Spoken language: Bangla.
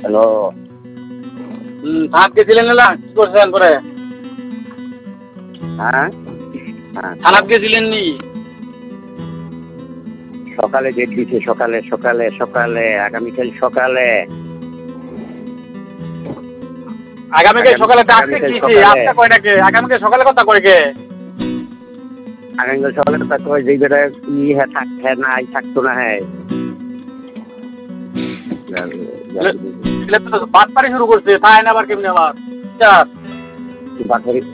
হ্যালো। থানাত গেছিলেন না কি করছেন পরে? হ্যাঁ হ্যাঁ, থানাত গেছিলেন নি? সকালে ডেট দিছে, সকালে সকালে সকালে আগামীকাল সকালে। আগামীকাল সকালে ডাকতে আগামীকাল গেছি, সকালে আজকে কয় নাকি? আগামীকাল সকালে কথা কয় কে? আগামীকাল সকালে কথা কয় যে বেটা হ্যাঁ হ্যাঁ নাই থাকতো না হ্যাঁ। বাটপারি শুরু করছে, তাই না আবার কেমনি আবার? বাটপারি